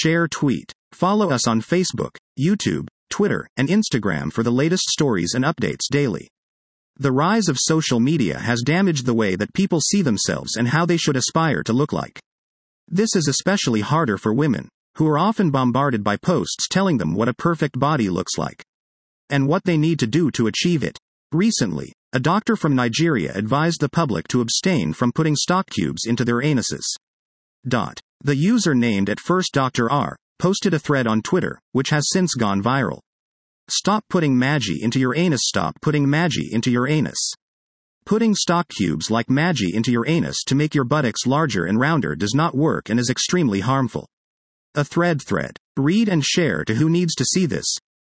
Share tweet. Follow us on Facebook, YouTube, Twitter, and Instagram for the latest stories and updates daily. The rise of social media has damaged the way that people see themselves and how they should aspire to look like. This is especially harder for women, who are often bombarded by posts telling them what a perfect body looks like and what they need to do to achieve it. Recently, a doctor from Nigeria advised the public to abstain from putting stock cubes into their anuses. The user named at first Dr. R posted a thread on Twitter, which has since gone viral. Stop putting Maggi into your anus. Stop putting Maggi into your anus. Putting stock cubes like Maggi into your anus to make your buttocks larger and rounder does not work and is extremely harmful. A thread. Read and share to who needs to see this.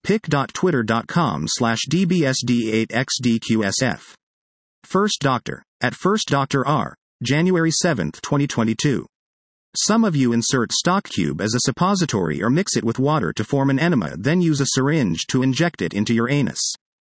pic.twitter.com/dbsd8xdqsf. First Doctor. At First Dr. R. January 7, 2022. Some of you insert stock cube as a suppository or mix it with water to form an enema, then use a syringe to inject it into your anus.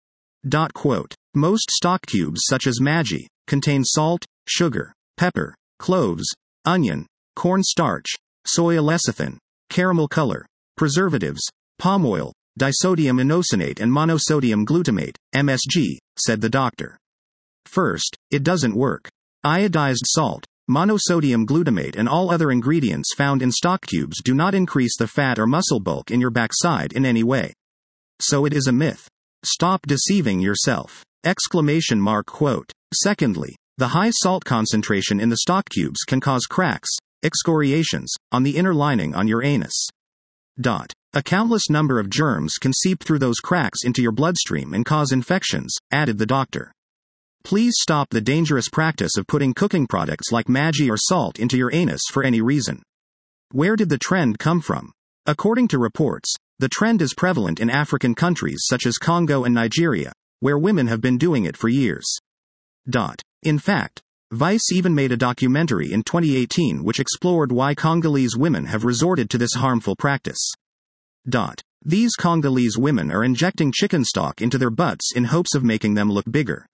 Most stock cubes such as Maggi contain salt, sugar, pepper, cloves, onion, cornstarch, soy lecithin, caramel color, preservatives, palm oil, disodium inosinate and monosodium glutamate, MSG, said the doctor. First, it doesn't work. Iodized salt, monosodium glutamate and all other ingredients found in stock cubes do not increase the fat or muscle bulk in your backside in any way. So it is a myth. Stop deceiving yourself! ! Secondly, the high salt concentration in the stock cubes can cause cracks, excoriations, on the inner lining on your anus. A countless number of germs can seep through those cracks into your bloodstream and cause infections, added the doctor. Please stop the dangerous practice of putting cooking products like Maggi or salt into your anus for any reason. Where did the trend come from? According to reports, the trend is prevalent in African countries such as Congo and Nigeria, where women have been doing it for years. In fact, Vice even made a documentary in 2018 which explored why Congolese women have resorted to this harmful practice. These Congolese women are injecting chicken stock into their butts in hopes of making them look bigger.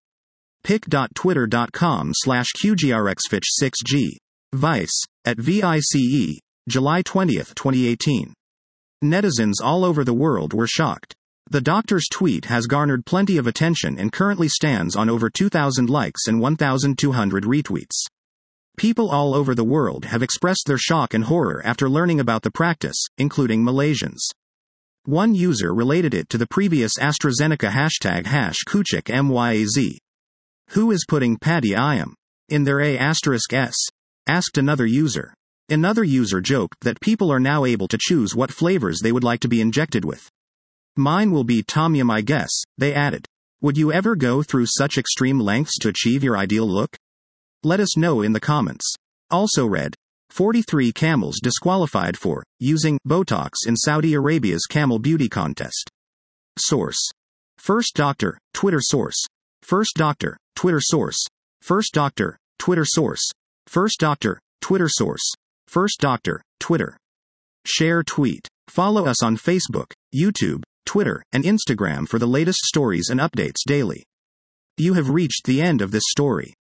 pic.twitter.com/qgrxfitch6g. Vice, at VICE, July 20, 2018. Netizens all over the world were shocked. The doctor's tweet has garnered plenty of attention and currently stands on over 2,000 likes and 1,200 retweets. People all over the world have expressed their shock and horror after learning about the practice, including Malaysians. One user related it to the previous AstraZeneca #Kuchik_MYAZ. Who is putting Paddy Iam in their A**s? Asked another user. Another user joked that people are now able to choose what flavors they would like to be injected with. Mine will be Tom Yum, I guess, they added. Would you ever go through such extreme lengths to achieve your ideal look? Let us know in the comments. Also read, 43 camels disqualified for using Botox in Saudi Arabia's camel beauty contest. Source. First Doctor, Twitter source. First Doctor, Twitter source. First Doctor, Twitter source. First Doctor, Twitter source. First Doctor, Twitter. Share tweet. Follow us on Facebook, YouTube, Twitter, and Instagram for the latest stories and updates daily. You have reached the end of this story.